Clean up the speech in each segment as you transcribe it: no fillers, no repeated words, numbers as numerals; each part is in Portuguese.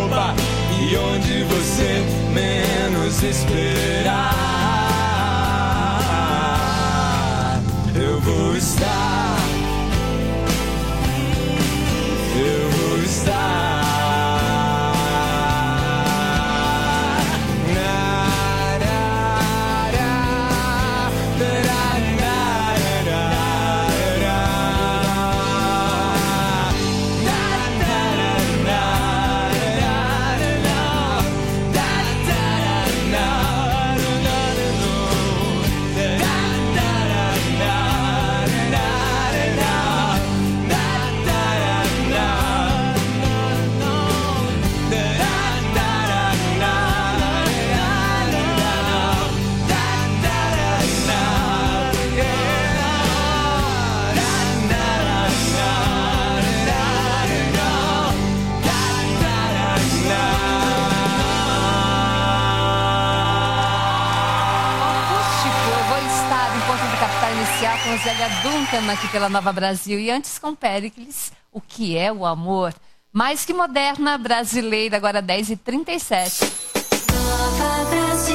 roubar. E onde você menos esperar, eu vou estar. Eu vou estar. Com Zélia Duncan aqui pela Nova Brasil. E antes com Péricles, O que é o amor? Mais que moderna, brasileira, agora 10h37. Nova Brasil.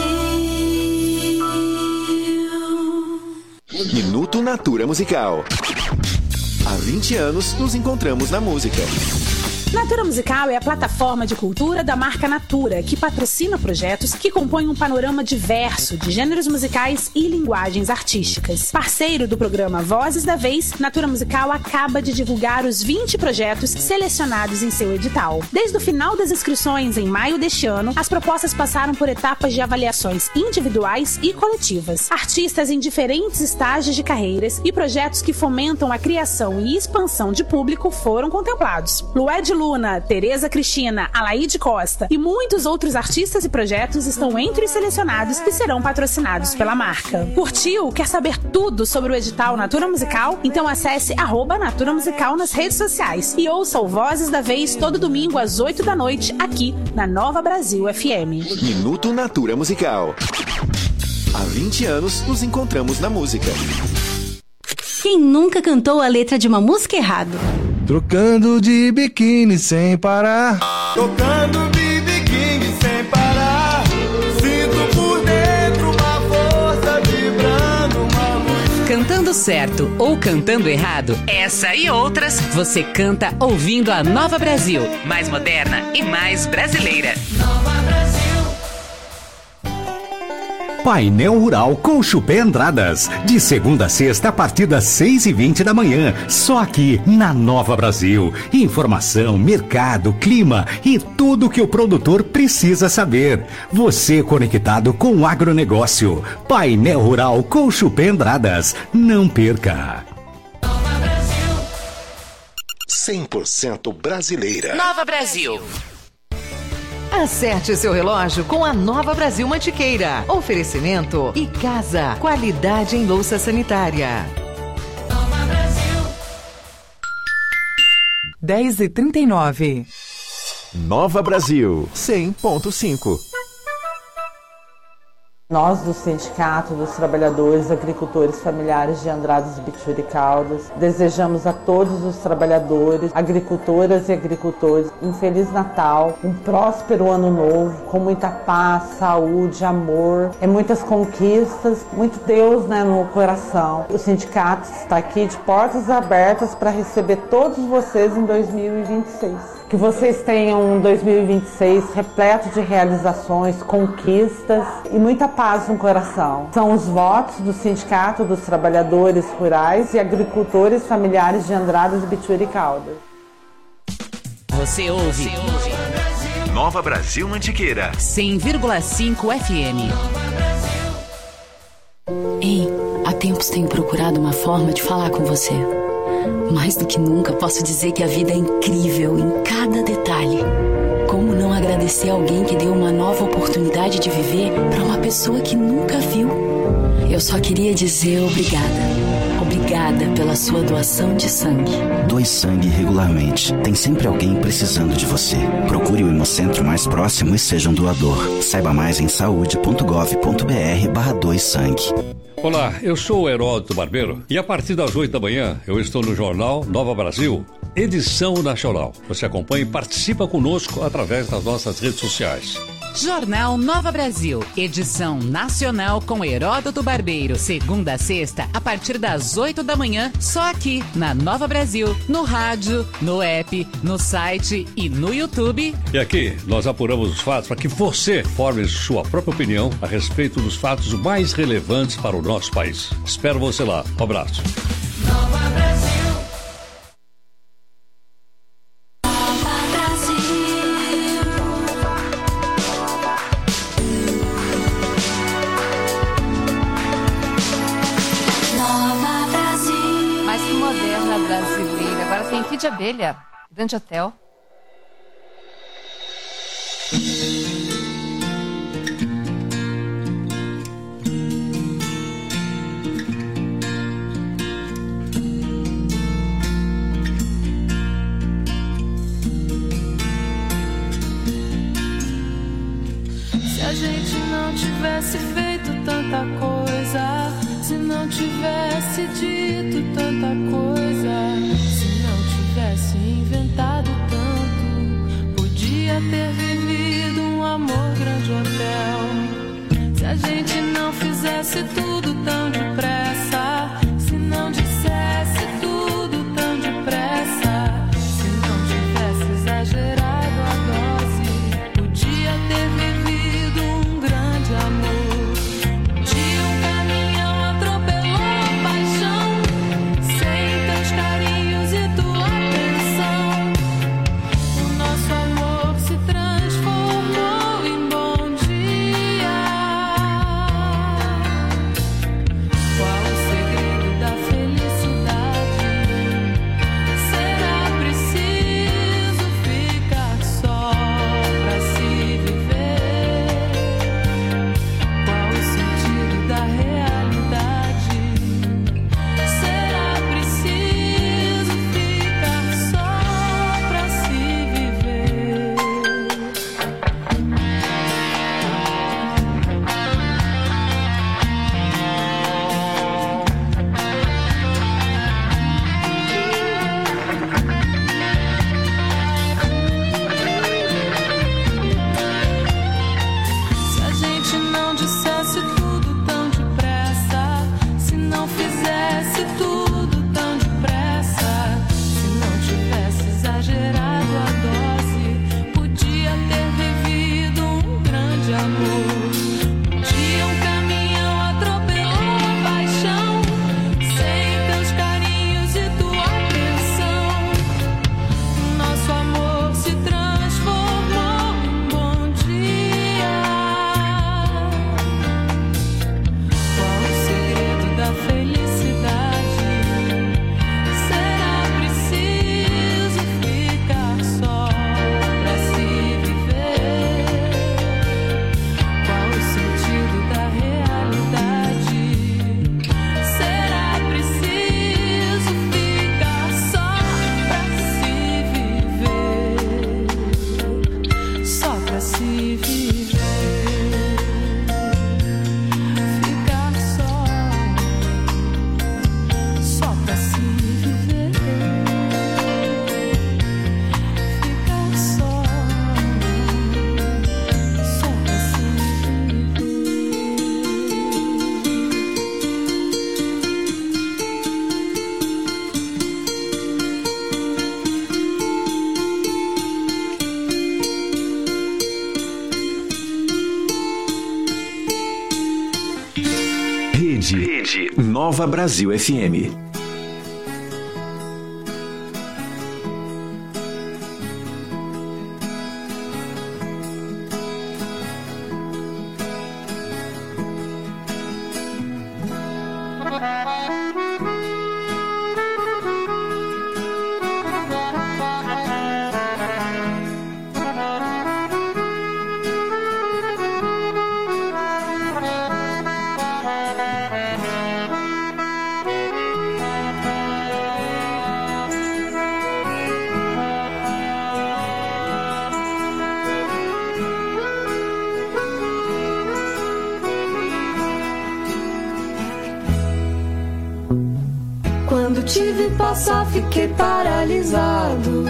Minuto Natura Musical. Há 20 anos nos encontramos na música. Natura Musical é a plataforma de cultura da marca Natura, que patrocina projetos que compõem um panorama diverso de gêneros musicais e linguagens artísticas. Parceiro do programa Vozes da Vez, Natura Musical acaba de divulgar os 20 projetos selecionados em seu edital. Desde o final das inscrições, em maio deste ano, as propostas passaram por etapas de avaliações individuais e coletivas. Artistas em diferentes estágios de carreiras e projetos que fomentam a criação e expansão de público foram contemplados. Lued Luna, Tereza Cristina, Alaide Costa e muitos outros artistas e projetos estão entre os selecionados que serão patrocinados pela marca. Curtiu? Quer saber tudo sobre o edital Natura Musical? Então acesse @Natura Musical nas redes sociais e ouça o Vozes da Vez todo domingo às 8 da noite aqui na Nova Brasil FM. Minuto Natura Musical. Há 20 anos nos encontramos na música. Quem nunca cantou a letra de uma música errado? Trocando de biquíni sem parar. Tocando de biquíni sem parar. Sinto por dentro uma força vibrando, uma luz. Cantando certo ou cantando errado, essa e outras você canta ouvindo a Nova Brasil. Mais moderna e mais brasileira. Nova Brasil. Painel Rural com Chupé Andradas. De segunda a sexta a partir das 6h20 da manhã. Só aqui na Nova Brasil. Informação, mercado, clima e tudo que o produtor precisa saber. Você conectado com o agronegócio. Painel Rural com Chupé Andradas. Não perca. Nova Brasil. 100% brasileira. Nova Brasil. Acerte seu relógio com a Nova Brasil Mantiqueira. Oferecimento e casa. Qualidade em louça sanitária. Nova Brasil. 10h39. Nova Brasil 100.5. Nós, do Sindicato dos Trabalhadores Agricultores Familiares de Andradas e Bichuri Caldas, desejamos a todos os trabalhadores, agricultoras e agricultores um Feliz Natal, um próspero Ano Novo, com muita paz, saúde, amor, muitas conquistas, muito Deus, no coração. O sindicato está aqui de portas abertas para receber todos vocês em 2026. Que vocês tenham um 2026 repleto de realizações, conquistas e muita paz no coração. São os votos do Sindicato dos Trabalhadores Rurais e Agricultores Familiares de Andradas e Bichuri Caldas. Você ouve Nova Brasil Mantiqueira 100,5 FM. Ei, há tempos tenho procurado uma forma de falar com você. Mais do que nunca, posso dizer que a vida é incrível em cada detalhe. Como não agradecer alguém que deu uma nova oportunidade de viver para uma pessoa que nunca viu? Eu só queria dizer obrigada. Obrigada pela sua doação de sangue. Doe sangue regularmente. Tem sempre alguém precisando de você. Procure o Hemocentro mais próximo e seja um doador. Saiba mais em saude.gov.br/doe-sangue. Olá, eu sou o Heródoto Barbeiro e a partir das 8 da manhã eu estou no jornal Nova Brasil edição nacional. Você acompanha e participa conosco através das nossas redes sociais. Jornal Nova Brasil, edição nacional com Heródoto Barbeiro, segunda a sexta, a partir das 8 da manhã, só aqui na Nova Brasil, no rádio, no app, no site e no YouTube. E aqui nós apuramos os fatos para que você forme sua própria opinião a respeito dos fatos mais relevantes para o nosso país. Espero você lá. Um abraço. Nova Brasil. Brasileira. Agora tem Kid Abelha, Grande Hotel. Se a gente não tivesse feito tanta coisa, se não tivesse dito tanta coisa, se não tivesse inventado tanto, podia ter vivido um amor grande hotel. Se a gente não fizesse tudo tão depressa, se não dissesse tudo tão depressa, se não tivesse exagerado a dose, podia ter vivido um grande amor. Rede Nova Brasil FM. te vi passar, fiquei paralisado.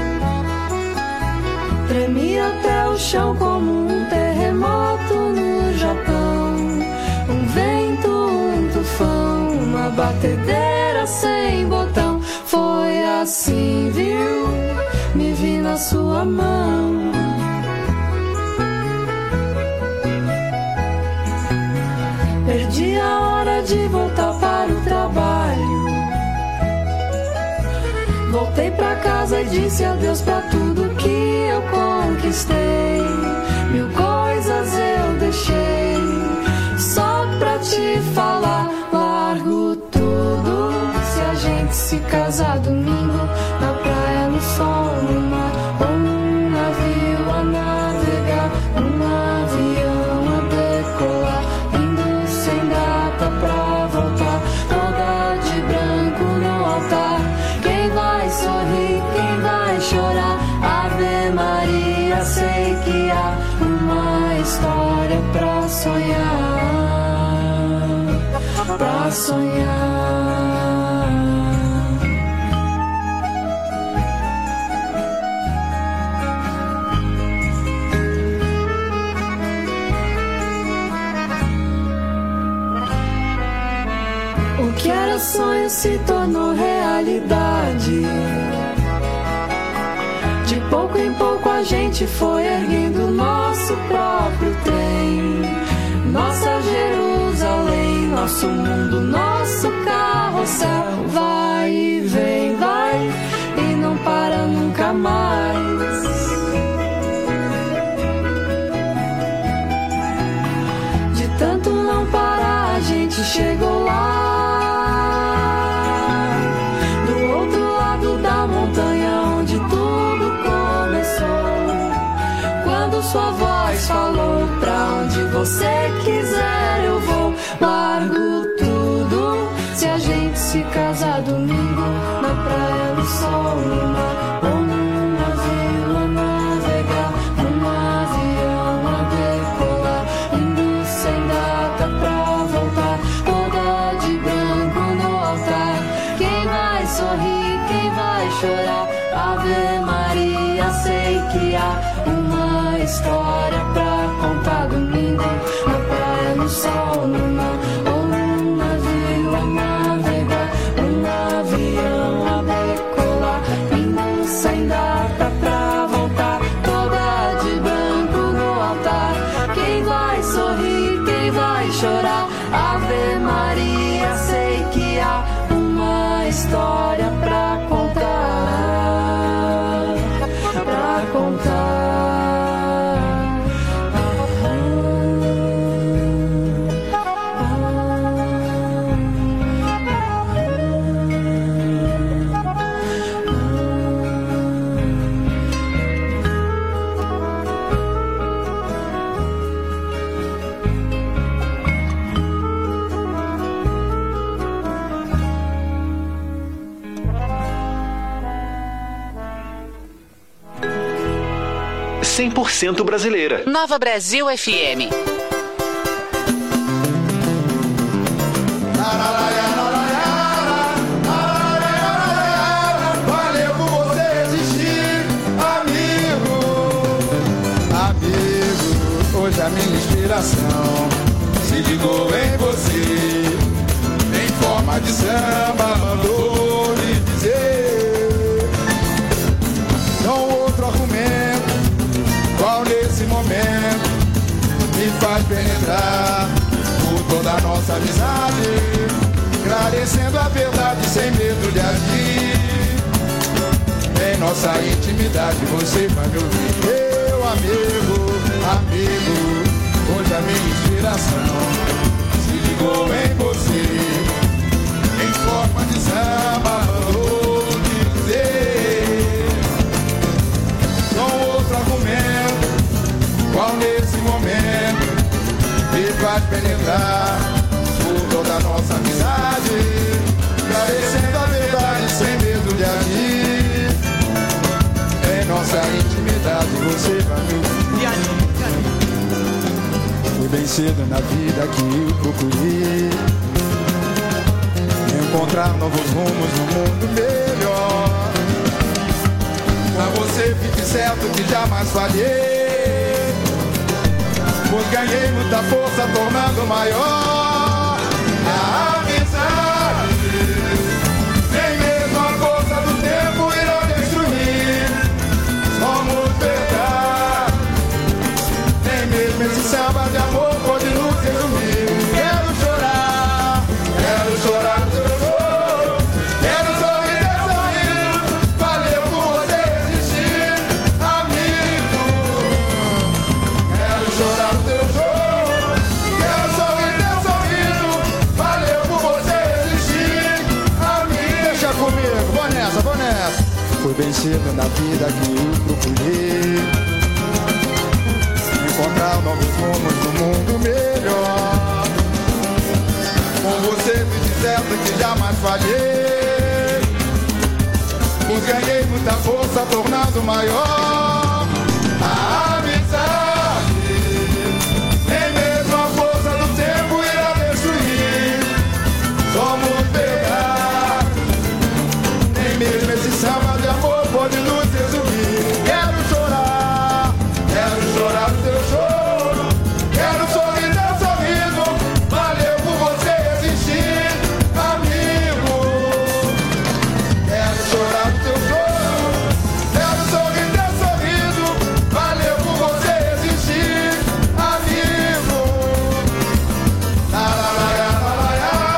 Tremi até o chão como um terremoto no Japão. Um vento, um tufão, uma batedeira sem botão. Foi assim, viu? Me vi na sua mão. Perdi a hora de voltar para o trabalho. Voltei pra casa e disse adeus pra tudo que eu conquistei. Mil coisas eu deixei só pra te falar. Largo tudo se a gente se casar domingo, na praia, no sol, no mar, ou num navio a navegar, num avião a decolar, indo sem data pra voltar, toda de branco no altar. Quem vai sorrir, quem vai chorar? Ave Maria, sei que há uma história pra sonhar, pra sonhar. O que era sonho se tornou realidade. De pouco em pouco a gente foi erguendo nosso próprio trem. Nossa Jerusalém, nosso mundo, nosso carrossel. Vai e vem, vai e não para nunca mais. De tanto não parar a gente chegou lá. Montanha onde tudo começou. Quando sua voz falou, pra onde você quiser eu vou. Largo tudo se a gente se casar domingo, na praia, no sol, no mar, ou num navio a navegar, num avião a decolar, indo sem data pra voltar, toda de branco no altar. Quem vai sorrir, quem vai chorar? Ave Maria, sei que há uma história pra contar domingo, na praia, no sol, no mar, ou num navio a navegar, num avião a decolar, indo sem data pra voltar, toda de branco no altar. Quem vai sorrir, quem vai chorar? Ave Maria, sei que há uma história pra contar, pra contar. ...100% brasileira. Nova Brasil FM. Valeu por você existir, amigo. Amigo, hoje a minha inspiração se ligou em você. Em forma de samba, mandou lhe dizer. Não outro argumento, qual nesse momento me faz penetrar por toda a nossa amizade, esclarecendo a verdade sem medo de agir. Em nossa intimidade você vai me ouvir. Meu amigo, amigo, hoje a minha inspiração se ligou em você. Em forma de samba, mandou lhe dizer. Com outro argumento, qual nesse momento me faz penetrar por toda a nossa amizade, esclarecendo a verdade sem medo de agir. Em nossa intimidade você vai me ouvir. Foi bem cedo na vida que eu procurei encontrar novos rumos no mundo melhor. Pra você fique certo que jamais falhei, pois ganhei muita força tornando maior a amizade. Nem mesmo a força do tempo irá destruir, somos verdade. Nem mesmo esse samba de amor pode nos resumir. Quero chorar no teu choro, quero sorrir teu sorriso, valeu por você existir, amigo. Quero chorar no teu choro, quero sorrir teu sorriso, valeu por você existir, amigo. Deixa comigo, vou nessa. Foi bem cedo na vida que eu procurei encontrar novos rumos no mundo melhor. Com você fique certo que jamais falhei, pois ganhei muita força tornando maior a amizade. Nem mesmo a força do tempo irá destruir, somos verdade. Nem mesmo esse samba de amor pode nos resumir. Quero chorar no teu choro, quero sorrir teu sorriso, valeu por você existir, amigo. Quero chorar no teu choro, quero sorrir teu sorriso, valeu por você existir, amigo. La la la la la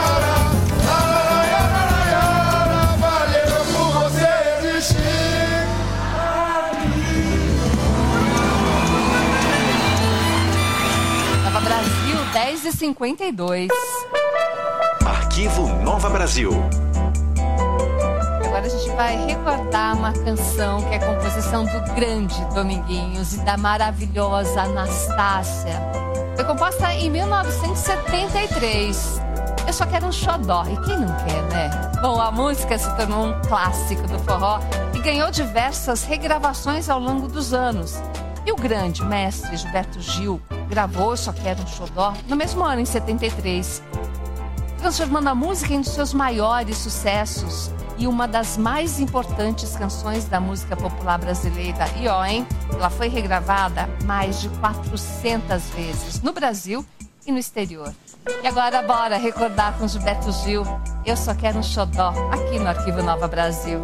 la, valeu por você existir, amigo. Nova Brasil, 10h52. Arquivo Nova Brasil. Agora a gente vai recordar uma canção que é composição do grande Dominguinhos e da maravilhosa Anastácia. Foi composta em 1973. Eu só quero um xodó. E quem não quer, né? Bom, a música se tornou um clássico do forró e ganhou diversas regravações ao longo dos anos. E o grande mestre Gilberto Gil gravou Eu Só Quero um Xodó no mesmo ano, em 73, transformando a música em um dos seus maiores sucessos e uma das mais importantes canções da música popular brasileira. E ó, hein? Ela foi regravada mais de 400 vezes no Brasil e no exterior. E agora bora recordar com Gilberto Gil Eu Só Quero um Xodó, aqui no Arquivo Nova Brasil.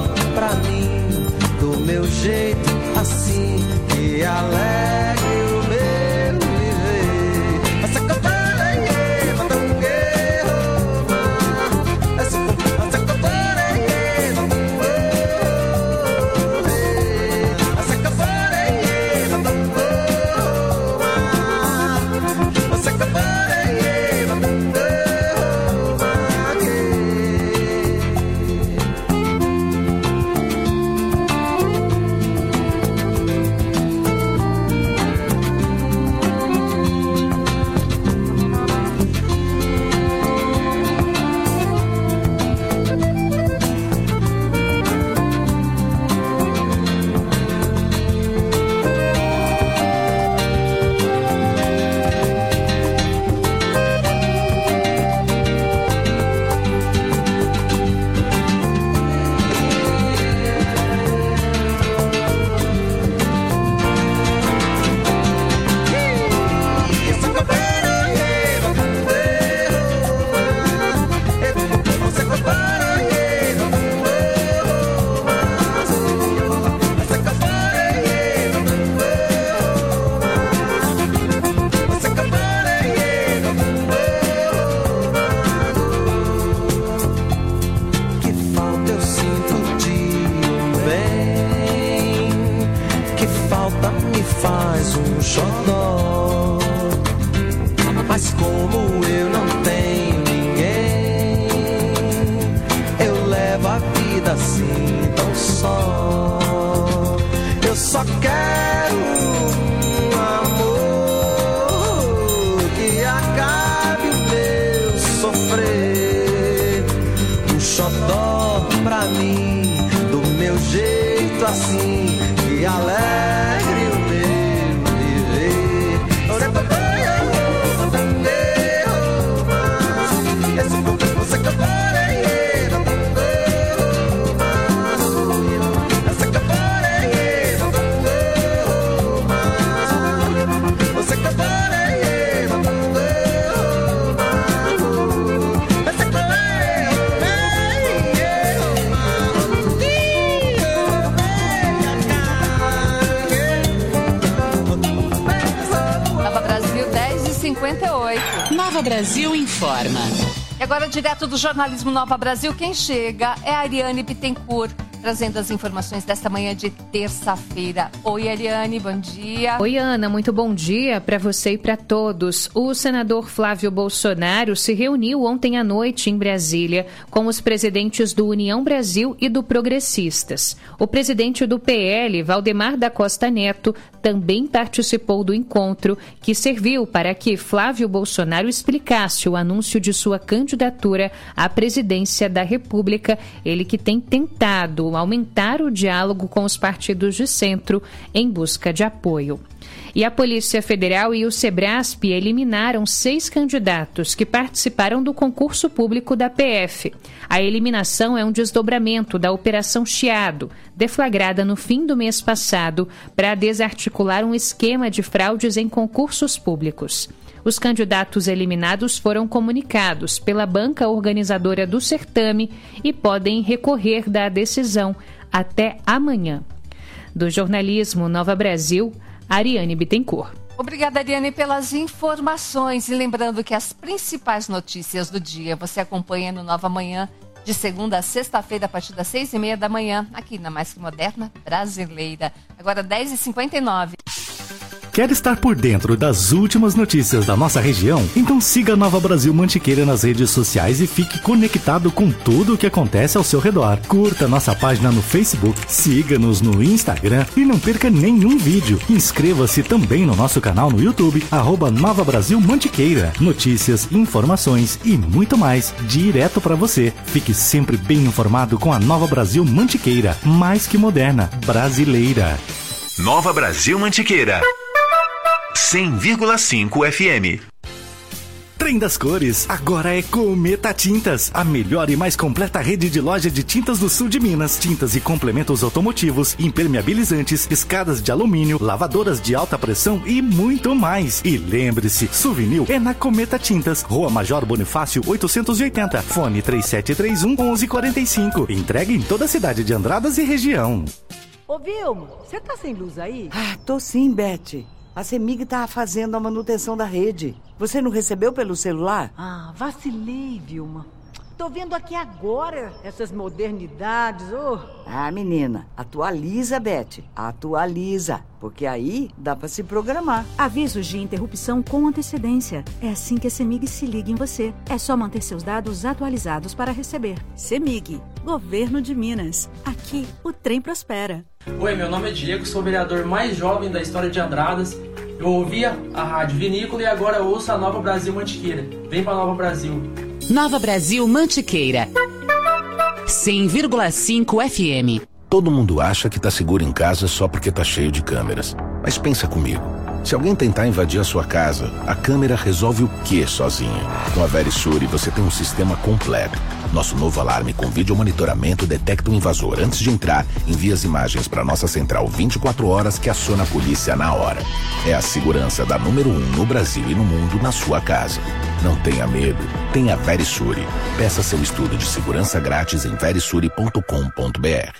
jeito assim que alegre o xodó. Mas como eu não tenho ninguém, eu levo a vida assim tão só. Eu só quero um amor que acabe o meu sofrer. Um xodó pra mim, do meu jeito assim, que alegre o meu viver. Nova Brasil informa. E agora, direto do jornalismo Nova Brasil, quem chega é a Ariane Bittencourt, trazendo as informações desta manhã de terça-feira. Oi, Ariane, bom dia. Oi, Ana, muito bom dia para você e para todos. O senador Flávio Bolsonaro se reuniu ontem à noite em Brasília com os presidentes do União Brasil e do Progressistas. O presidente do PL, Valdemar da Costa Neto, também participou do encontro, que serviu para que Flávio Bolsonaro explicasse o anúncio de sua candidatura à presidência da República, ele que tem tentado aumentar o diálogo com os partidos de centro em busca de apoio. E a Polícia Federal e o Sebrasp eliminaram 6 candidatos que participaram do concurso público da PF. A eliminação é um desdobramento da Operação Chiado, deflagrada no fim do mês passado para desarticular um esquema de fraudes em concursos públicos. Os candidatos eliminados foram comunicados pela banca organizadora do certame e podem recorrer da decisão até amanhã. Do jornalismo Nova Brasil, Ariane Bittencourt. Obrigada, Ariane, pelas informações. E lembrando que as principais notícias do dia você acompanha no Nova Manhã, de segunda a sexta-feira, a partir das 6h30 da manhã, aqui na Mais Que Moderna Brasileira. Agora 10h59. Quer estar por dentro das últimas notícias da nossa região? Então siga a Nova Brasil Mantiqueira nas redes sociais e fique conectado com tudo o que acontece ao seu redor. Curta nossa página no Facebook, siga-nos no Instagram e não perca nenhum vídeo. Inscreva-se também no nosso canal no YouTube, @Nova Brasil Mantiqueira. Notícias, informações e muito mais direto para você. Fique sempre bem informado com a Nova Brasil Mantiqueira, mais que moderna, brasileira. Nova Brasil Mantiqueira. 100,5 FM. Trem das Cores, agora é Cometa Tintas, a melhor e mais completa rede de loja de tintas do sul de Minas. Tintas e complementos automotivos, impermeabilizantes, escadas de alumínio, lavadoras de alta pressão e muito mais. E lembre-se, souvenir é na Cometa Tintas, Rua Major Bonifácio 880, fone 3731-1145. Entrega em toda a cidade de Andradas e região. Ô Vilma, você tá sem luz aí? Ah, tô sim, Beth. A CEMIG tá fazendo a manutenção da rede. Você não recebeu pelo celular? Ah, vacilei, Vilma. Tô vendo aqui agora essas modernidades, ô. Ah, menina, atualiza, Beth. Atualiza, porque aí dá pra se programar. Avisos de interrupção com antecedência. É assim que a CEMIG se liga em você. É só manter seus dados atualizados para receber. CEMIG, Governo de Minas. Aqui, o trem prospera. Oi, meu nome é Diego, sou o vereador mais jovem da história de Andradas. Eu ouvia a Rádio Vinícola e agora eu ouço a Nova Brasil Mantiqueira. Vem pra Nova Brasil. Nova Brasil Mantiqueira. 100,5 FM. Todo mundo acha que tá seguro em casa só porque tá cheio de câmeras. Mas pensa comigo. Se alguém tentar invadir a sua casa, a câmera resolve o quê sozinha? Com a Verisure você tem um sistema completo. Nosso novo alarme com vídeo monitoramento detecta o invasor antes de entrar, envia as imagens para nossa central 24 horas que aciona a polícia na hora. É a segurança da número 1 no Brasil e no mundo na sua casa. Não tenha medo, tenha Verisure. Peça seu estudo de segurança grátis em verisure.com.br.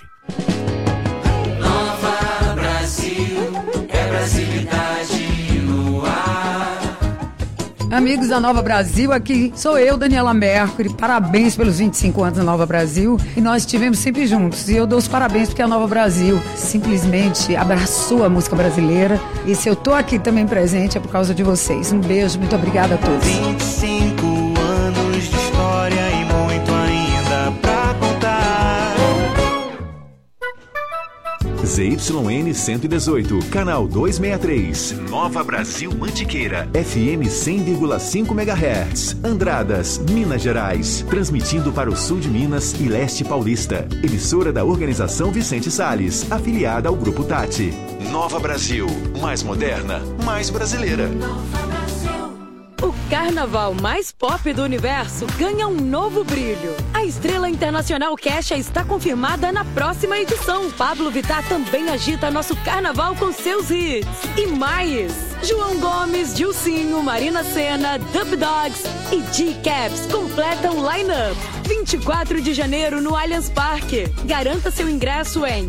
Nova Brasil, é brasilidade no ar. Amigos da Nova Brasil, aqui sou eu, Daniela Mercury. Parabéns pelos 25 anos da Nova Brasil. E nós estivemos sempre juntos. E eu dou os parabéns porque a Nova Brasil simplesmente abraçou a música brasileira. E se eu tô aqui também presente é por causa de vocês. Um beijo, muito obrigada a todos. 25 anos de história e muito ainda pra contar. ZYN 118, canal 263. Nova Brasil Mantiqueira. FM 100,5 MHz. Andradas, Minas Gerais. Transmitindo para o sul de Minas e leste paulista. Emissora da Organização Vicente Salles, afiliada ao Grupo Tati. Nova Brasil. Mais moderna, mais brasileira. O carnaval mais pop do universo ganha um novo brilho. A Estrela Internacional Kesha está confirmada na próxima edição. Pablo Vittar também agita nosso carnaval com seus hits. E mais! João Gomes, Dilcinho, Marina Sena, Dub Dogs e G-Caps completam o line-up. 24 de janeiro no Allianz Parque. Garanta seu ingresso em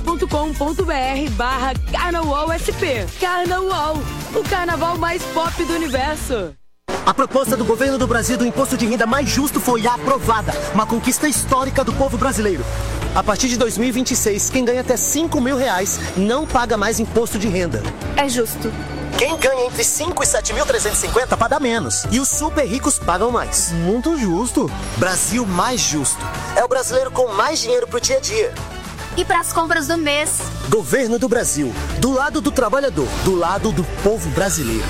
uol.com.br/CarnavalSP. Carnaval, o carnaval mais pop do universo. A proposta do governo do Brasil do imposto de renda mais justo foi aprovada. Uma conquista histórica do povo brasileiro. A partir de 2026, quem ganha até R$5.000 não paga mais imposto de renda. É justo. Quem ganha entre 5 e 7.350 paga menos. E os super ricos pagam mais. Muito justo. Brasil mais justo. É o brasileiro com mais dinheiro pro dia a dia. E para as compras do mês? Governo do Brasil. Do lado do trabalhador. Do lado do povo brasileiro.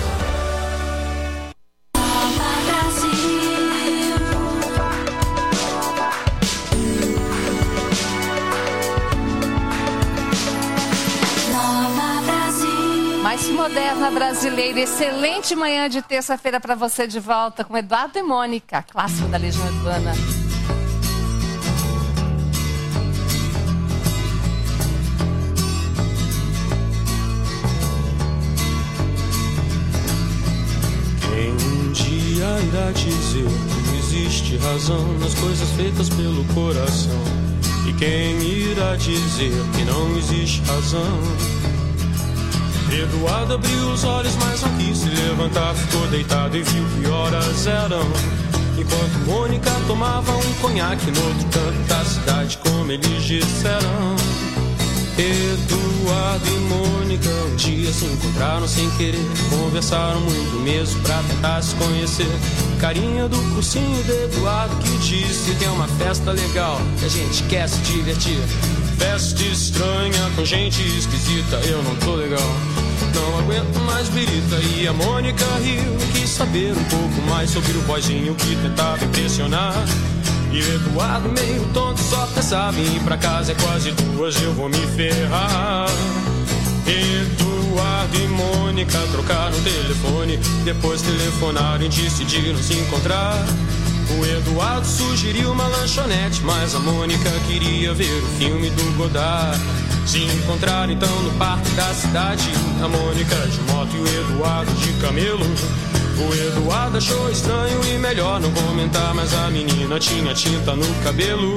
Mais moderna brasileira, excelente manhã de terça-feira para você de volta com Eduardo e Mônica, clássico da Legião Urbana. Quem um dia irá dizer que existe razão nas coisas feitas pelo coração? E quem irá dizer que não existe razão? Eduardo abriu os olhos, mas não quis se levantar. Ficou deitado e viu que horas eram. Enquanto Mônica tomava um conhaque no outro canto da cidade, como eles disseram. Eduardo e Mônica um dia se encontraram sem querer. Conversaram muito mesmo pra tentar se conhecer. Carinha do cursinho de Eduardo que disse: tem uma festa legal que a gente quer se divertir. Festa estranha com gente esquisita, eu não tô legal, não aguento mais birita. E a Mônica riu, quis saber um pouco mais sobre o boyzinho que tentava impressionar. E o Eduardo meio tonto só pensava em ir pra casa, é quase 2, eu vou me ferrar. Eduardo e Mônica trocaram o telefone, depois telefonaram e decidiram se encontrar. O Eduardo sugeriu uma lanchonete, mas a Mônica queria ver o filme do Godard. Se encontraram então no parque da cidade, a Mônica de moto e o Eduardo de camelo. O Eduardo achou estranho e melhor não comentar, mas a menina tinha tinta no cabelo.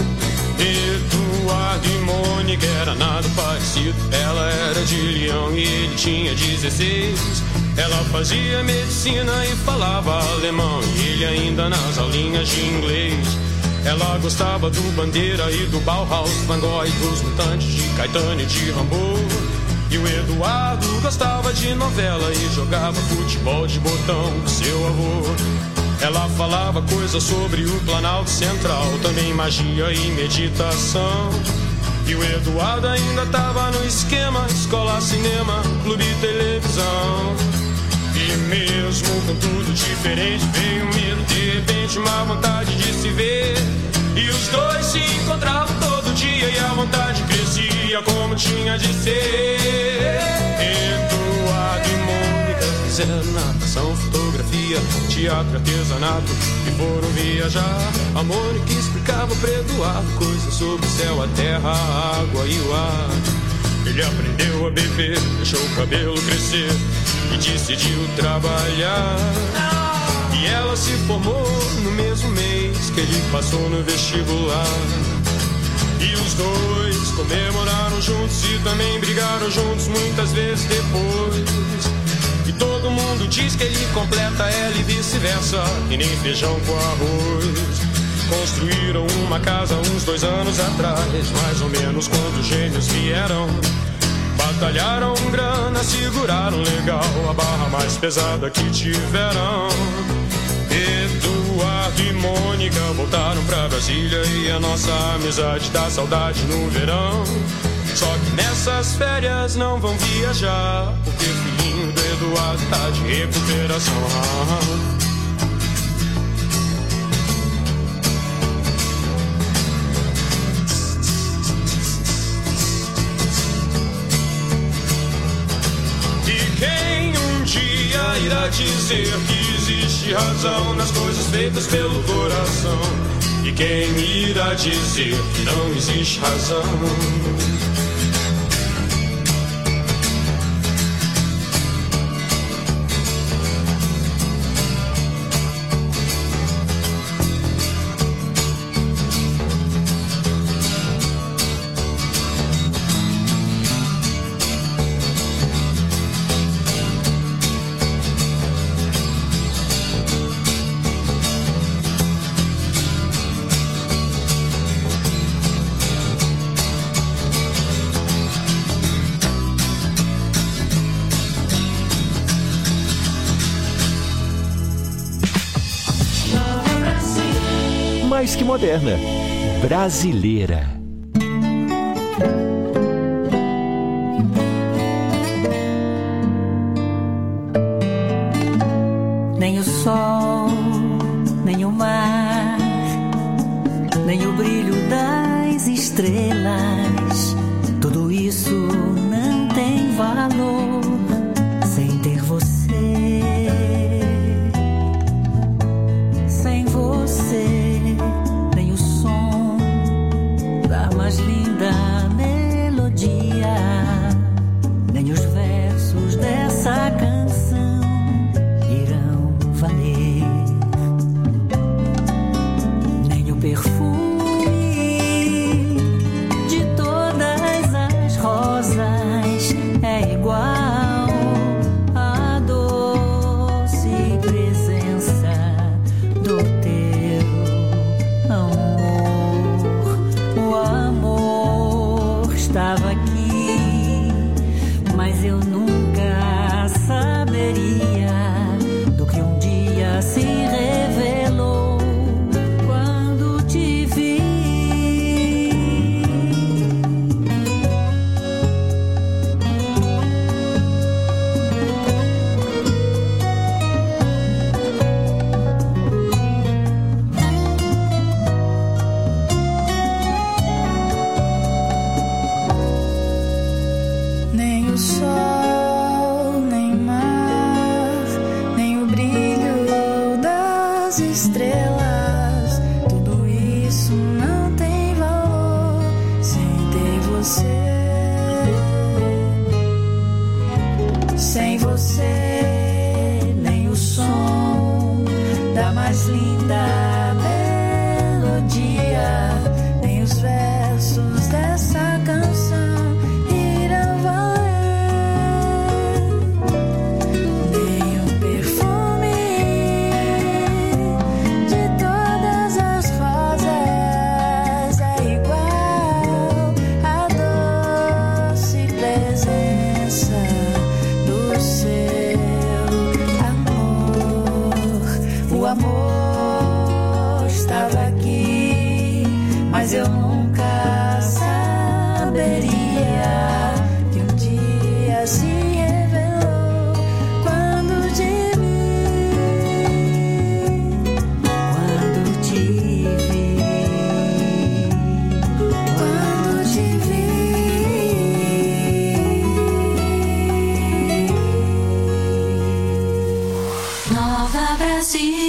Eduardo e Mônica era nada parecido, ela era de Leão e ele tinha 16. Ela fazia medicina e falava alemão, e ele ainda nas aulinhas de inglês. Ela gostava do Bandeira e do Bauhaus, Van Gogh e dos Mutantes, de Caetano e de Rambo. E o Eduardo gostava de novela e jogava futebol de botão com seu avô. Ela falava coisas sobre o Planalto Central, também magia e meditação. E o Eduardo ainda tava no esquema, escola, cinema, clube e televisão. E mesmo com tudo diferente, veio um medo, de repente uma vontade de se ver. E os dois se encontravam todo dia e a vontade crescia como tinha de ser. Eduardo e Mônica fizeram natação, fotografia, teatro, artesanato e foram viajar. A Mônica explicava para Eduardo coisas sobre o céu, a terra, a água e o ar. Ele aprendeu a beber, deixou o cabelo crescer e decidiu trabalhar. E ela se formou no mesmo mês que ele passou no vestibular. E os dois comemoraram juntos e também brigaram juntos muitas vezes depois. E Todo mundo diz que ele completa ela e vice-versa, e nem feijão com arroz. Construíram uma casa uns 2 anos atrás, mais ou menos quando os gêmeos vieram. Batalharam grana, seguraram legal a barra mais pesada que tiveram. Eduardo e Mônica voltaram pra Brasília e a nossa amizade dá saudade no verão. Só que nessas férias não vão viajar, porque o filhinho do Eduardo tá de recuperação. Irá dizer que existe razão nas coisas feitas pelo coração. E quem irá dizer que não existe razão? Mais que moderna, brasileira. Nem o sol, nem o mar, nem o brilho das estrelas, tudo isso não tem valor sem ter você. Sem você, nem o som da mais linda melodia, nem os versos dessa canção irão valer, nem o perfume de todas as rosas é igual à doce presença do teu amor. O amor estava aqui, mas eu nunca saberia do que um dia se revelou quando te vi. Nem o sol, nem mar, nem o brilho das estrelas, tudo isso não tem valor sem ter você. Sem você, nem o som da mais linda melodia, nem os versos dessa canção irão valer, nem o perfume de todas as rosas é igual à doce presença do seu amor. O amor estava aqui, mas eu nunca saberia que um dia se revelou quando te vi. Quando te vi. Quando te vi. Nova Brasil.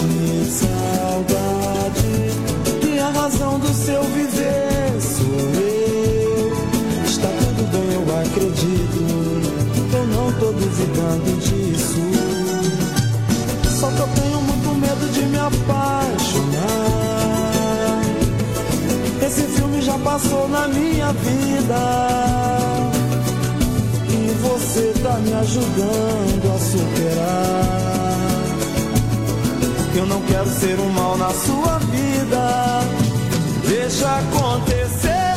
de saudade, que a razão do seu viver sou eu. Está tudo bem, eu acredito, eu não tô duvidando disso. Só que eu tenho muito medo de me apaixonar. Esse filme já passou na minha vida e você tá me ajudando a superar. Eu não quero ser um mal na sua vida. Deixa acontecer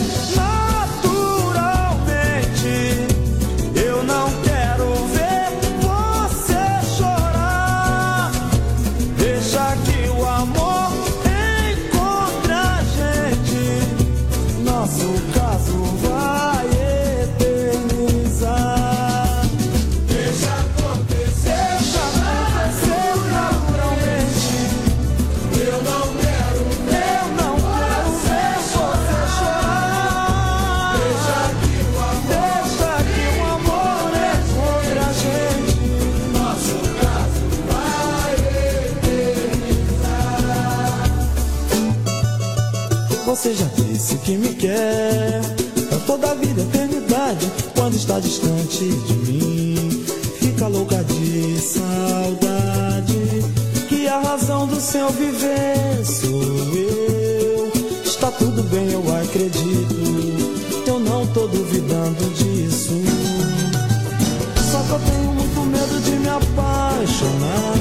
naturalmente. Eu não quero ver você chorar. Deixa que o amor encontre a gente. Nosso caso vai eternizar. Deixa acontecer naturalmente. Eu não quero ver você chorar. Deixa que o amor encontre a gente. Nosso caso vai eternizar. Você já disse que me quer pra toda a vida, eternidade. Quando está distante de mim, fica louca de saudade. Que a razão do seu viver sou eu. Está tudo bem, eu acredito, eu não tô duvidando disso. Só que eu tenho muito medo de me apaixonar.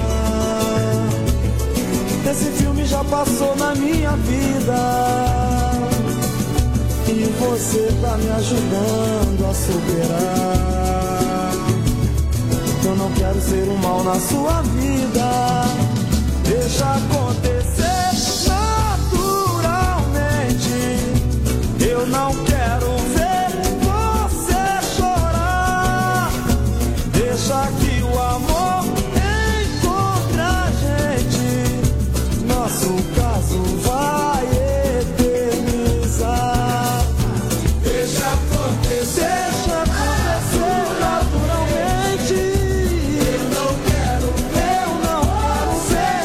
Esse filme já passou na minha vida e você tá me ajudando a superar. Eu não quero ser um mal na sua vida. Deixa acontecer naturalmente. Eu não quero ver você chorar. Deixa que o amor encontre a gente. Nosso caso vai eternizar. Deixa acontecer naturalmente. Eu não quero ver você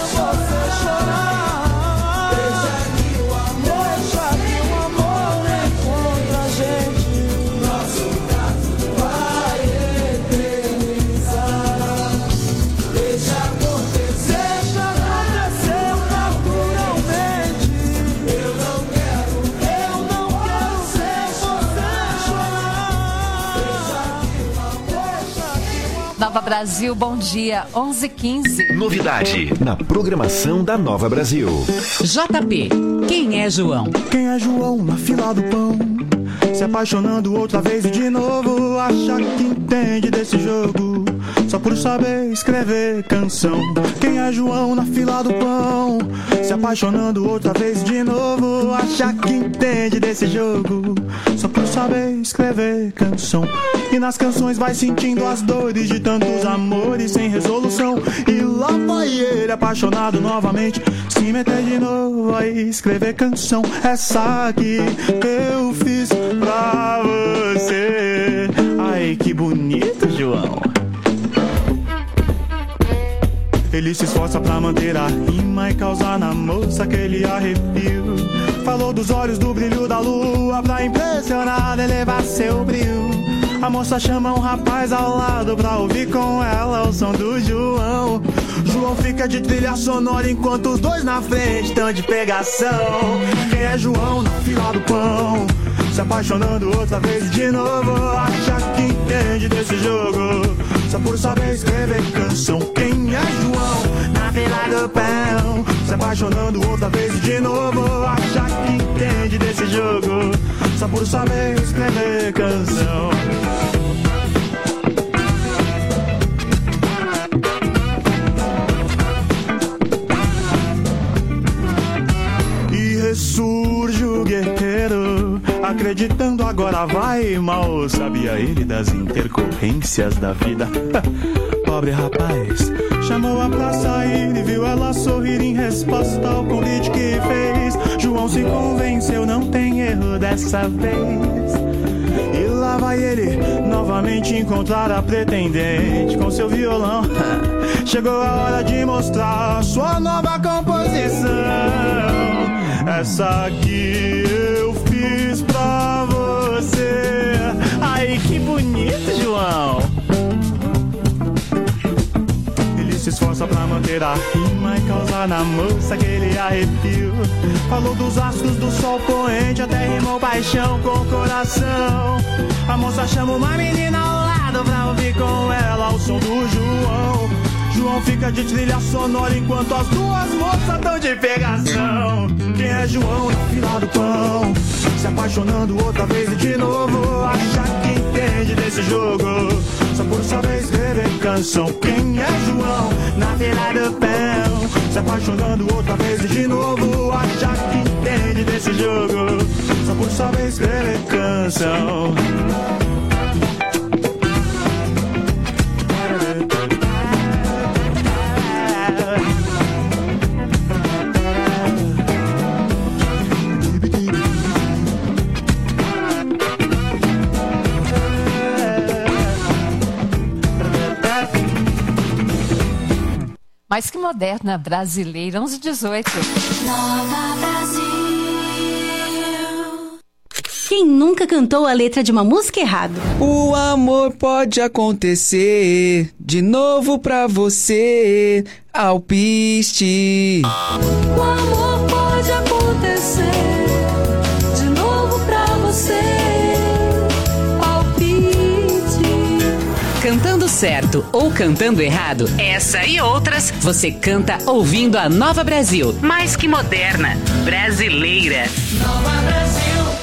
chorar. Deixa que o amor encontre a gente. Nosso caso vai eternizar. Deixa acontecer naturalmente. Eu não quero ver você chorar. Nova Brasil, bom dia, 11h15. Novidade na programação da Nova Brasil. JP, quem é João? Quem é João na fila do pão? Se apaixonando outra vez e de novo. Acha que entende desse jogo só por saber escrever canção. Quem é João na fila do pão? Se apaixonando outra vez e de novo. Acha que entende desse jogo só por saber escrever canção. E nas canções vai sentindo as dores de tantos amores sem resolução. E lá vai ele apaixonado novamente, se meter de novo a escrever canção. Essa que eu fiz pra você. Ai, que bonito, João. Ele se esforça pra manter a rima e causar na moça aquele arrepio. Falou dos olhos, do brilho da lua, pra impressionar, elevar seu brilho. A moça chama um rapaz ao lado pra ouvir com ela o som do João. João fica de trilha sonora enquanto os dois na frente tão de pegação. Quem é João na fila do pão? Se apaixonando outra vez de novo. Acha que entende desse jogo só por saber escrever canção. Quem é João na fila do pão? Se apaixonando outra vez de novo. Acha que entende desse jogo só por saber escrever canção. E ressurge o guerreiro, acreditando agora vai. Mal sabia ele das intercorrências da vida. Pobre rapaz, chamou-a pra sair e viu ela sorrir em resposta ao convite que fez. João se convenceu, não tem erro dessa vez. E lá vai ele novamente encontrar a pretendente com seu violão. Chegou a hora de mostrar sua nova composição. Essa aqui eu fiz pra você. Ai, que bonito, João. Ele se esforça pra manter a rima e causar na moça aquele arrepio. Falou dos astros do sol poente, até rimou paixão com o coração. A moça chama uma menina ao lado pra ouvir com ela o som do João. João fica de trilha sonora enquanto as duas moças tão de pegação. Quem é João na fila do pão? Se apaixonando outra vez e de novo. Acha que entende desse jogo, só por saber escrever canção. Quem é João na fila do pão? Se apaixonando outra vez e de novo. Acha que entende desse jogo, só por saber escrever canção. Mas que moderna, brasileira, 11h18. Nova Brasil. Quem nunca cantou a letra de uma música errado? O amor pode acontecer de novo pra você, alpiste. O amor pode acontecer de novo pra você, palpite. Cantando certo ou cantando errado, essa e outras você canta ouvindo a Nova Brasil. Mais que moderna, brasileira. Nova Brasil.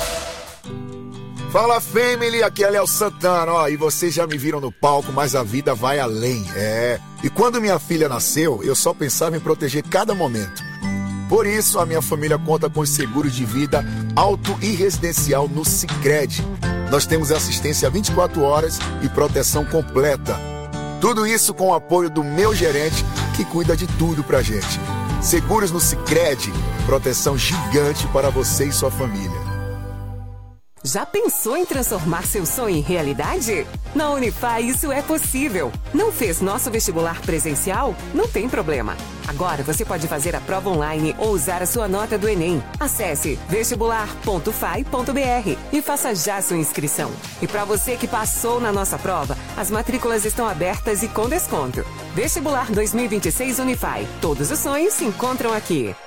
Fala, family, aqui é Léo Santana, ó, e vocês já me viram no palco, mas a vida vai além, E quando minha filha nasceu, eu só pensava em proteger cada momento. Por isso, a minha família conta com os seguros de vida auto e residencial no Sicredi. Nós temos assistência 24 horas e proteção completa. Tudo isso com o apoio do meu gerente, que cuida de tudo pra gente. Seguros no Sicredi, proteção gigante para você e sua família. Já pensou em transformar seu sonho em realidade? Na Unify isso é possível. Não fez nosso vestibular presencial? Não tem problema. Agora você pode fazer a prova online ou usar a sua nota do Enem. Acesse vestibular.fai.br e faça já sua inscrição. E para você que passou na nossa prova, as matrículas estão abertas e com desconto. Vestibular 2026 Unify. Todos os sonhos se encontram aqui.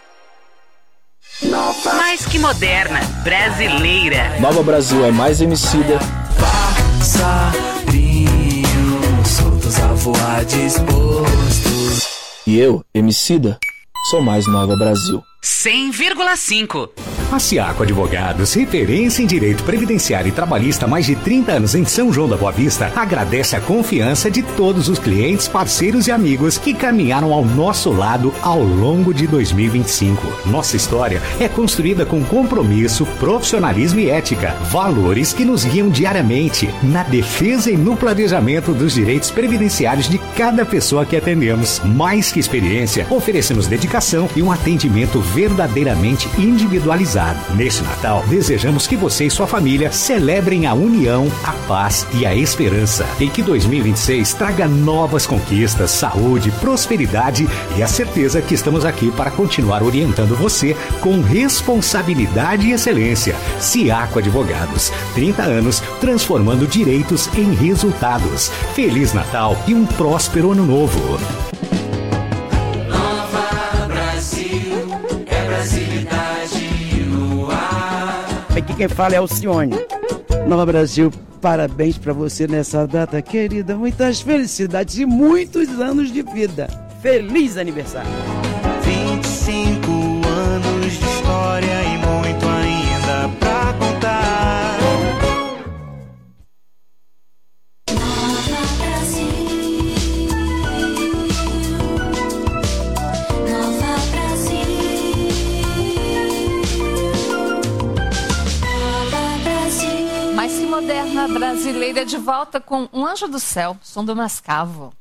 Mais que moderna, brasileira. Nova Brasil é mais Emicida. Passarinhos soltos a voar dispostos. E eu, Emicida, sou mais Nova Brasil. 100,5. A Ciaco Advogados, referência em direito previdenciário e trabalhista há mais de 30 anos em São João da Boa Vista, agradece a confiança de todos os clientes, parceiros e amigos que caminharam ao nosso lado ao longo de 2025. Nossa história é construída com compromisso, profissionalismo e ética, valores que nos guiam diariamente na defesa e no planejamento dos direitos previdenciários de cada pessoa que atendemos. Mais que experiência, oferecemos dedicação e um atendimento verdadeiramente individualizado. Neste Natal, desejamos que você e sua família celebrem a união, a paz e a esperança. E que 2026 traga novas conquistas, saúde, prosperidade e a certeza que estamos aqui para continuar orientando você com responsabilidade e excelência. Ciaco Advogados, 30 anos transformando direitos em resultados. Feliz Natal e um próspero Ano Novo. Aqui quem fala é Alcione. Nova Brasil, parabéns pra você nessa data querida. Muitas felicidades e muitos anos de vida. Feliz aniversário. 25 anos de história e muito ainda pra contar. Mais que moderna, brasileira, de volta com Um Anjo do Céu, som do Mascavo.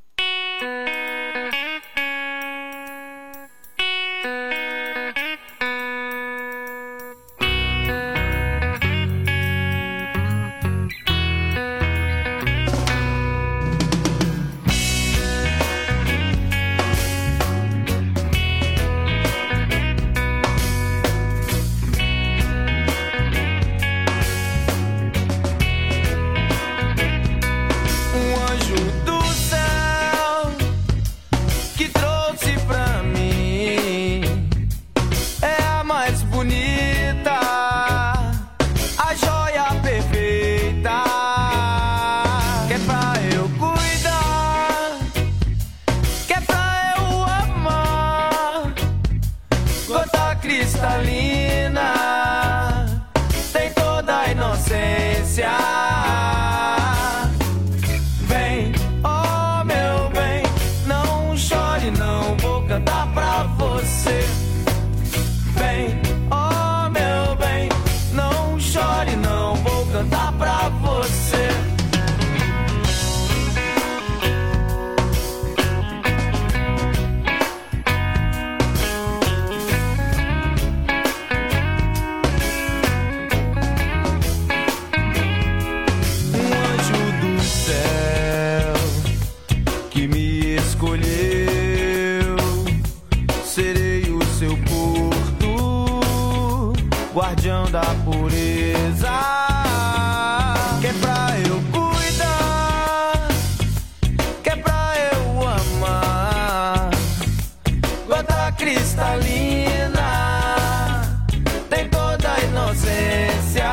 da pureza, que é pra eu cuidar, que é pra eu amar. Gota cristalina, tem toda a inocência.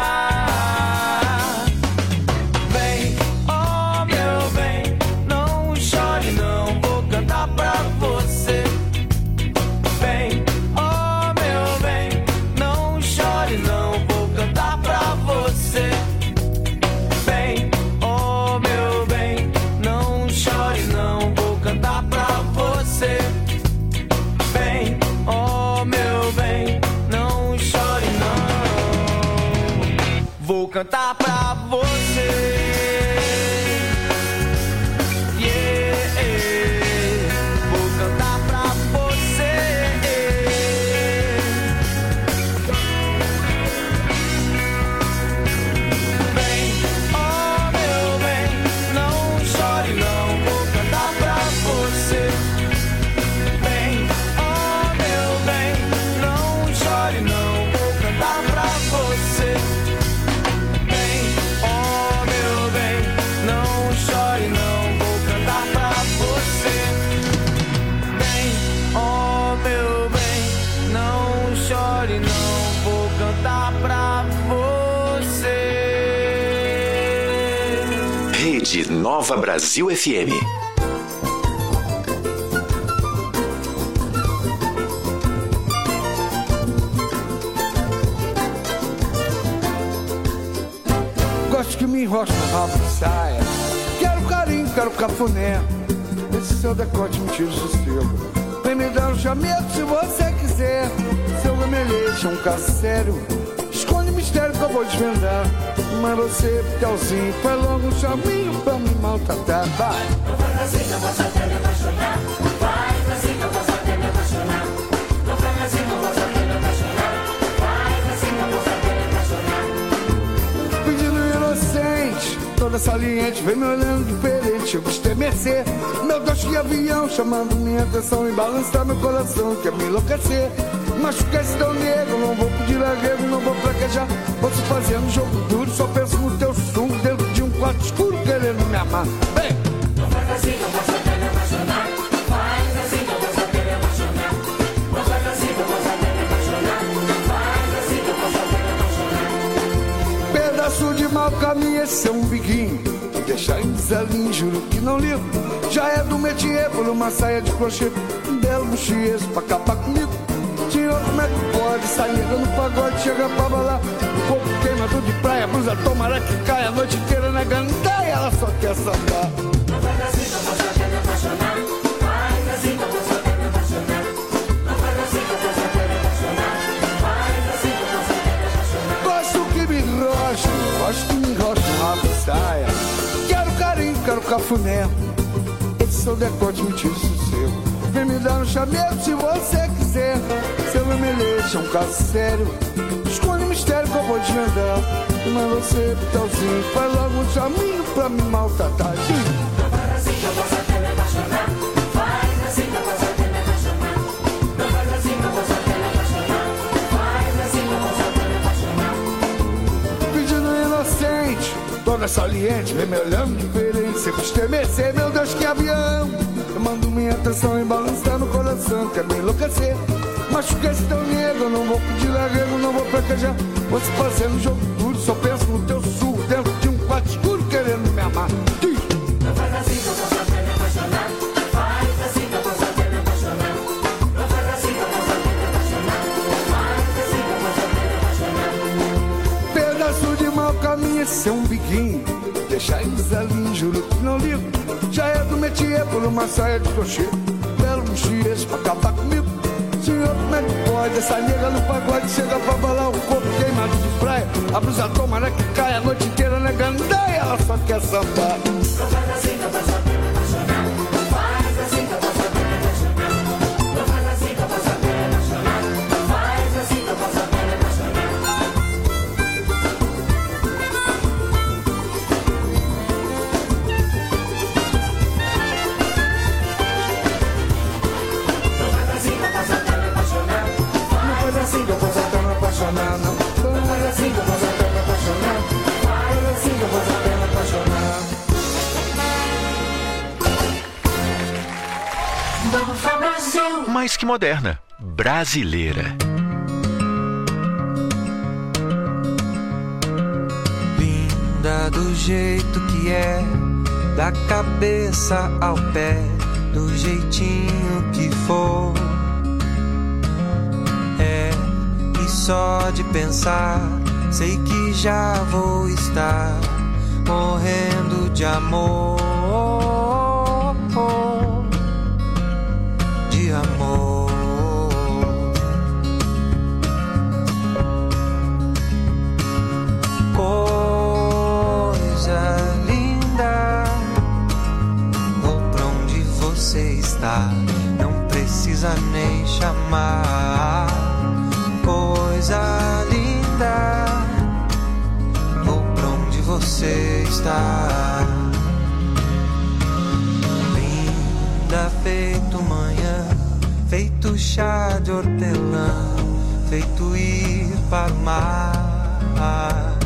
Vem, oh meu bem, não chore não, vou cantar pra você. Vem, oh meu bem, não chore não, vou cantar pra você. Vem, oh meu bem, não chore não, vou cantar pra você. Vem, oh meu bem, não chore não, vou cantar pra você. Rede Nova Brasil FM. Gosto que me enrocha no rabo de saia. Quero carinho, quero cafuné. Esse seu decote me tira o sossego. Vem me dar um chamego se você quiser. Seu gamelete é um caso sério. Esconde mistério que eu vou desvendar. Mas você, Pitelzinho, faz logo um chaminho pra me maltratar. Vai! Não faz assim que eu posso até me apaixonar. Faz assim que eu posso até me apaixonar. Não faz assim que eu posso até me apaixonar. Faz assim que eu posso até me apaixonar. Pedindo inocente, toda saliente, vem me olhando diferente, eu quis estremecer. Meu Deus, que avião, chamando minha atenção e balançar meu coração, quer me enlouquecer. Machucar esse tão negro, não vou pedir arrego, não vou fraquejar. Vou se fazer um jogo duro, só penso no teu suco dentro de um quarto escuro querendo me amar. Vem! Não faz assim que eu posso até me apaixonar. Faz assim que eu posso até me apaixonar. Não faz assim que eu posso até me apaixonar. Faz assim que eu posso até me apaixonar. Pedaço de mau caminho, esse é um biquinho. Deixar em desalinho, juro que não ligo. Já é do métier por uma saia de crochê. Um belo buchiês pra acabar comigo. Senhor, como é que pode sair no pagode, chega pra balar. O corpo queimado de praia, blusa tomara que caia a noite inteira na gandaia, ela só quer sambar. Não faz assim que eu posso até me apaixonar. Faz assim que eu posso até me apaixonar. Não faz assim que eu posso até me apaixonar. Faz assim que eu posso até me apaixonar. Gosto que me enrocha, gosto que me enrocha no rabo de saia. Quero carinho, quero cafuné. Esse seu decote me tira o sossego. Vem me dar um chamego se você quiser. Seu gamelete é um caso sério. Esconde o mistério que eu vou desvendar. Mas você, Pitelzinho, faz logo um chaminho pra me maltratar. Não faz assim que eu posso até me apaixonar. Faz assim que eu posso até me apaixonar. Não faz assim que eu posso até me apaixonar. Faz assim que eu posso até me apaixonar. Pedindo inocente, toda saliente, vem me olhando diferente. Você quis estremecer, meu Deus, que avião. Eu mando minha atenção e balançar no coração, quer me enlouquecer. Machuquei esse teu negro, eu não vou pedir arrego, não vou fraquejar. Vou se fazer no jogo duro, só penso no teu sul, dentro de um quarto escuro querendo me amar. Diz. Não faz assim que eu posso até me apaixonar. Faz assim que eu posso até me apaixonar. Não faz assim que eu posso até me apaixonar. Faz assim que eu posso até me apaixonar. Pedaço de mau caminho, esse é um biquinho. Deixar em desalinho, juro que não ligo. Já é do métier por uma saia de crochê. Belo buchiês pra acabar comigo. Senhor, como é que pode? Essa nega no pagode chega pra balar. O corpo queimado de praia. A blusa tomara que cai a noite inteira na gandaia. Ela só quer sambar. Não faz assim que eu posso até me apaixonar. Faz assim que eu posso até me apaixonar. Não faz assim que eu posso até me apaixonar. Faz assim que eu posso até me apaixonar. Não faz assim que eu posso até me apaixonar. Não faz assim que eu posso até me apaixonar. Não faz assim mais que moderna, brasileira. Linda do jeito que é, da cabeça ao pé, do jeitinho que for. É, e só de pensar, sei que já vou estar morrendo de amor. De amor. Coisa linda, vou pra onde você está, não precisa nem chamar. Coisa linda, vou pra onde você está. Linda feito manhã, feito chá de hortelã, feito ir para o mar.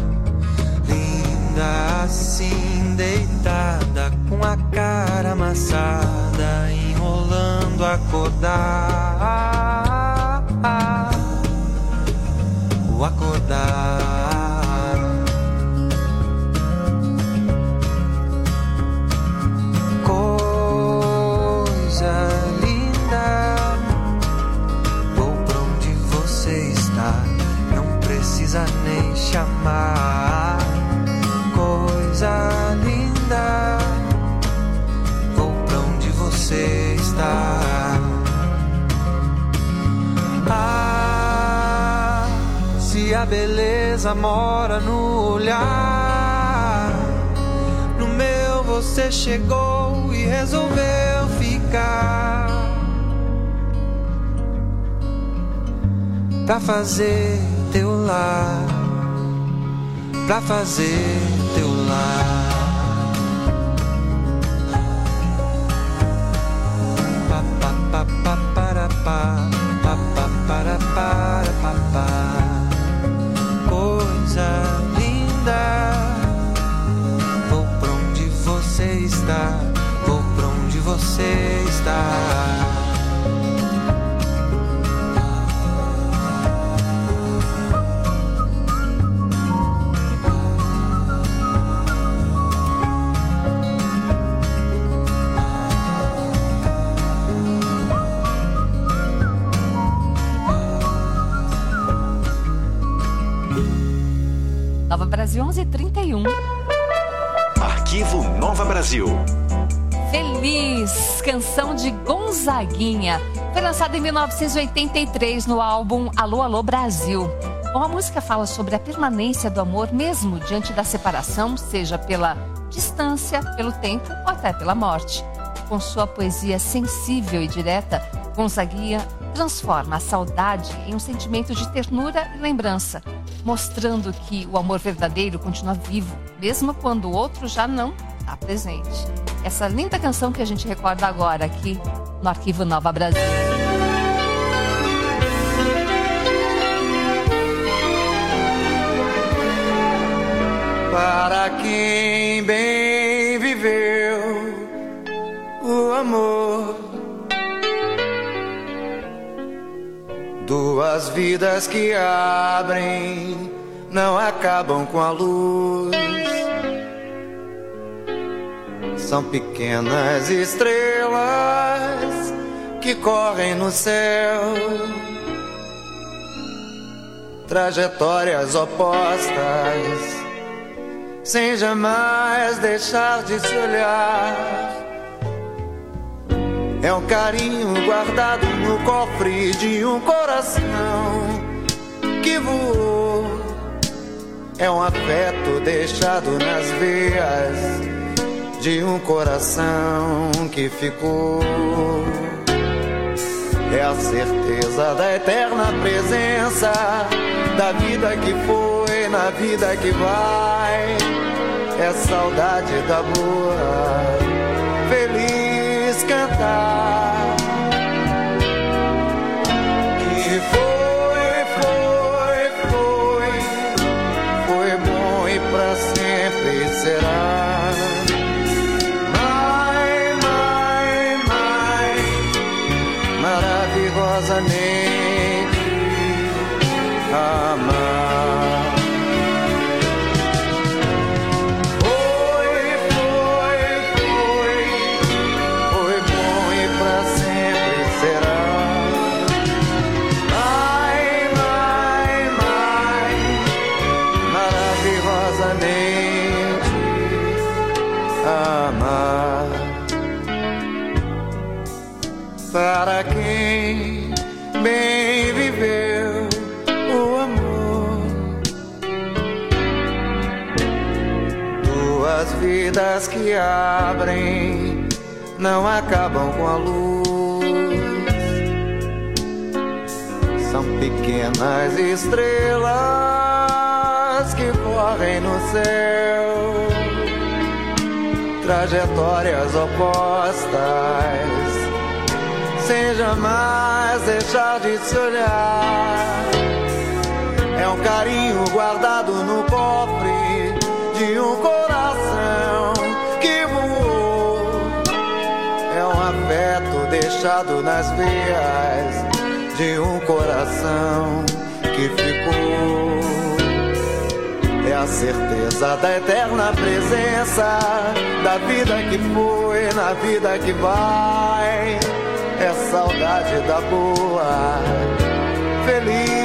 Linda assim deitada, com a cara amassada, enrolando acordar. O acordar. Coisa linda, vou pra onde você está, não precisa nem chamar. Coisa linda, vou pra onde você está. Ah, se a beleza mora no olhar, no meu você chegou e resolveu ficar pra fazer teu lar, pra fazer teu lar. Pa pa pa pa para pa, pa pa para para pa pa. Coisa linda, vou pra onde você está, vou pra onde você está. Nova Brasil 11h31. Arquivo Nova Brasil. Feliz, canção de Gonzaguinha. Foi lançada em 1983 no álbum Alô, Alô Brasil. Bom, a música fala sobre a permanência do amor mesmo diante da separação, seja pela distância, pelo tempo ou até pela morte. Com sua poesia sensível e direta, Gonzaguinha transforma a saudade em um sentimento de ternura e lembrança, mostrando que o amor verdadeiro continua vivo, mesmo quando o outro já não está presente. Essa linda canção que a gente recorda agora aqui no Arquivo Nova Brasil. Para quem bem viveu o amor, duas vidas que abrem, não acabam com a luz. São pequenas estrelas que correm no céu, trajetórias opostas, sem jamais deixar de se olhar. É um carinho guardado no cofre de um coração que voou. É um afeto deixado nas veias de um coração que ficou. É a certeza da eterna presença, da vida que foi na vida que vai. É saudade da boa, feliz cantar, que foi bom e pra sempre será. Maravilha. maravilhosamente amar. Foi bom e pra sempre será. Maravilhosamente amar. Para quem bem viveu o amor, duas vidas que abrem não acabam com a luz. São pequenas estrelas que correm no céu, trajetórias opostas, sem jamais deixar de se olhar. É um carinho guardado no cofre de um coração que voou. É um afeto deixado nas veias de um coração que ficou. É a certeza da eterna presença, da vida que foi, na vida que vai. É saudade da boa, feliz